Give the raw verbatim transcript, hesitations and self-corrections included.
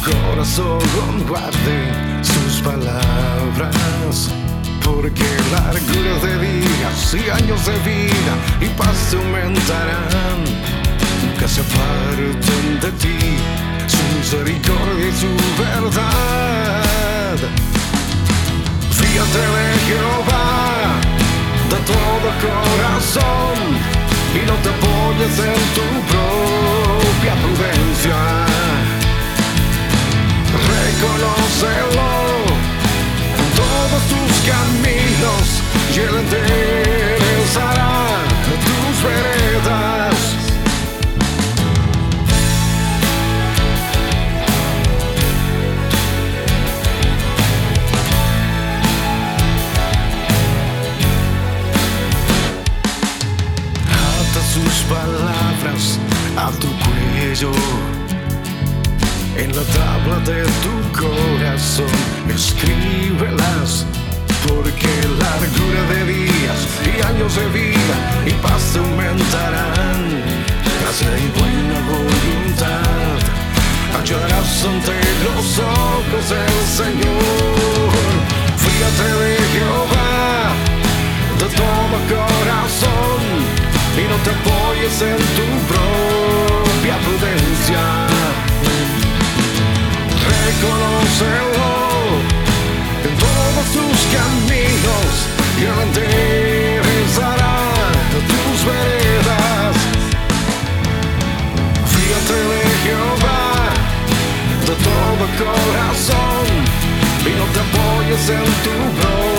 corazón guarde sus palabras, porque larguras de días y años de vida y paz te aumentarán. Nunca se aparten de ti su misericordia y su verdad. Fíjate de Jehová de todo corazón y no te apoyes en tu propia prudencia. Reconócelo en todos tus caminos y Él enderezará tus veredas. Sus palabras a tu cuello, en la tabla de tu corazón escríbelas, porque largura de días y años de vida y paz te aumentarán. Gracia y buena voluntad hallarás ante los ojos del Señor. Fíjate de Jehová de todo corazón y no te apoyes en tu propia prudencia. Reconócelo en todos tus caminos y Él enderezará tus veredas. Fíjate de Jehová de todo corazón y no te apoyes en tu propia